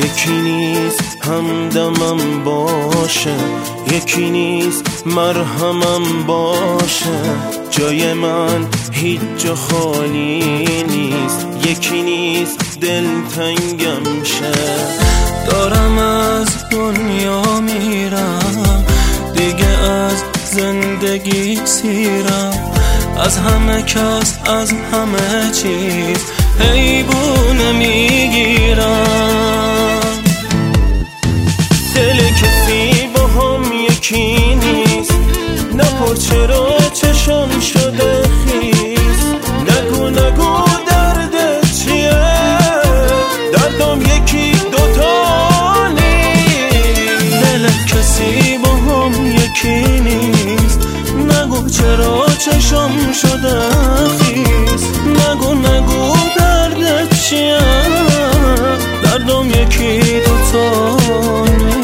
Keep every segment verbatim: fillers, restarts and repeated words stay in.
یکی نیست همدمم باشه، یکی نیست مرهمم باشه، جای من هیچ جا خالی نیست، یکی نیست دلتنگم شه. دارم از دنیا میرم دیگه، از زندگی سیرم، از همه کس از همه چیز حیبونه میگیرم. دل کسی با هم یکی نیست، نپر چرا چشم شده خیس، نگو نگو درد چیه، دردم یکی دوتا نیست. دل کسی با هم یکی نیست، نگو چرا چشم شده خیس، نگو نگو درد چیه، دردم یکی دوتا نیست.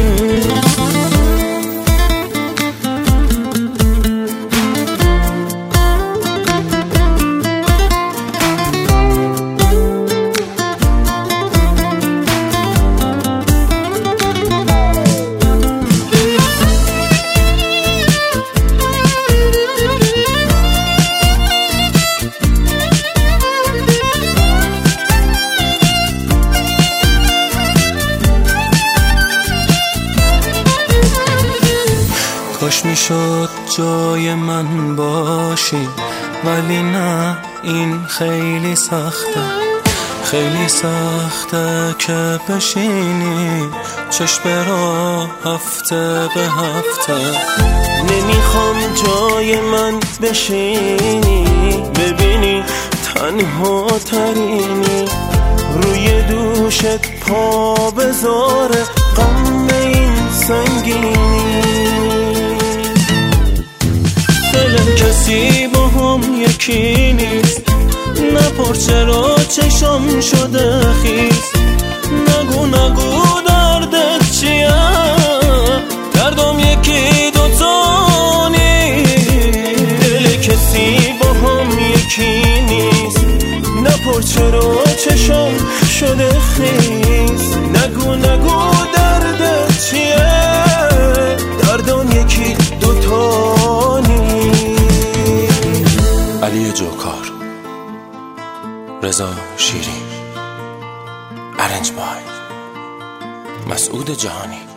کاش میشد جای من باشی، ولی نه این خیلی سخته، خیلی سخته که بشینی چشم را هفته به هفته. نمیخوام جای من بشینی، ببینی تنها ترینی، روی دوشت پا بذاره غم این سنگینی. دل کسی با هم یکی نیست، نپر چرا چشم شده خیس، نگو نگو دردت چیه، دردم یکی دوتا نیست. دل کسی با هم یکی نیست، نپر چرا چشم شده خیس، نگو نگو دردت چیه، دردم یکی دوتا نیست. علی جوکار، رضا شیری، ارنج بای، مسعود جهانی.